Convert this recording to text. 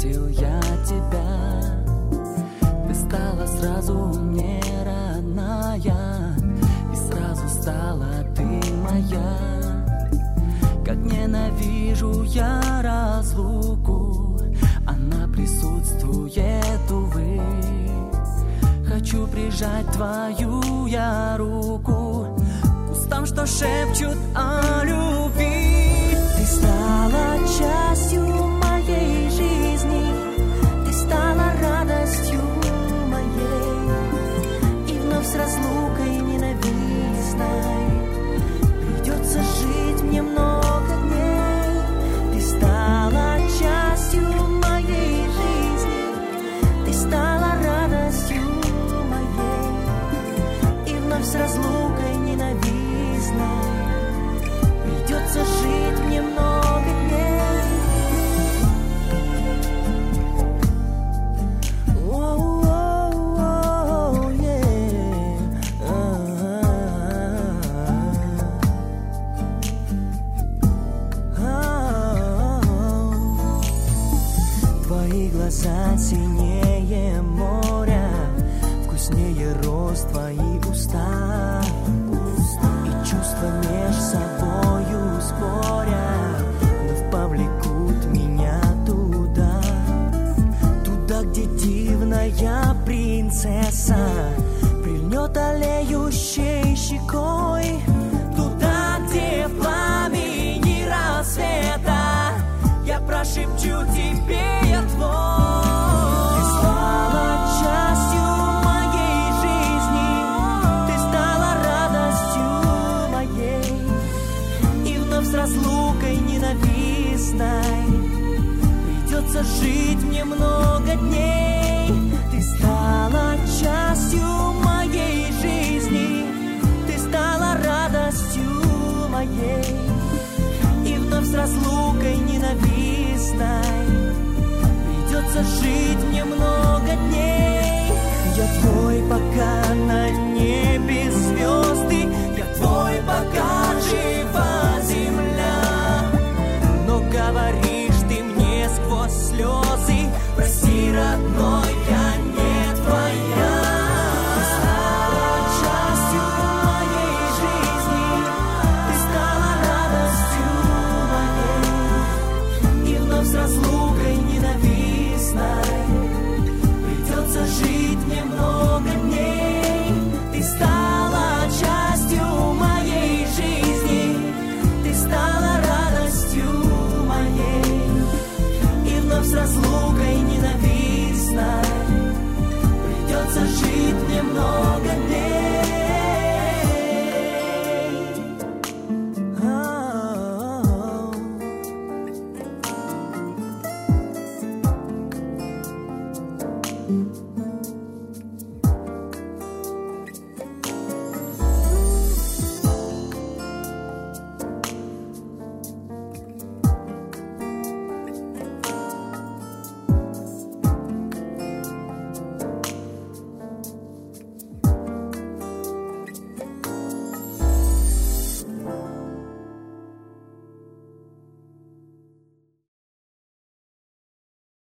встретил я тебя, ты стала сразу мне родная, и сразу стала ты моя. Как ненавижу я разлуку, она присутствует, увы. Хочу прижать твою я руку к устам, что шепчут о любви. Ты стала частью моей жизни, ты стала радостью моей, и вновь с разлукой ненавистной придется жить мне много дней. Ты стала частью моей жизни, ты стала радостью моей, и вновь с разлукой ненавистной придется жить мне много дней. Твои глаза синее моря, вкуснее роз твои уста, и чувства меж собою споря вновь повлекут меня туда, туда, где дивная принцесса прильнет аллеющей щекой, туда, где в пламени рассвета я прошепчу тебе я твой. Ты стала частью моей жизни, ты стала радостью моей, и вновь с разлукой ненавистной придется жить мне много дней. Ты стала частью моей жизни, ты стала радостью моей, и вновь с разлукой ненавистной придется жить мне много дней. Я твой, пока на небе звезды, я твой, пока жива земля. Но говоришь ты мне сквозь слезы: прости, родной, я не твоя. Ты стала частью моей жизни, ты стала радостью моей, и вновь с разлукой ненавистной придется жить мне много дней. Ты стала частью моей жизни, ты стала радостью моей, и вновь с разлукой ненавистной придется жить мне много дней.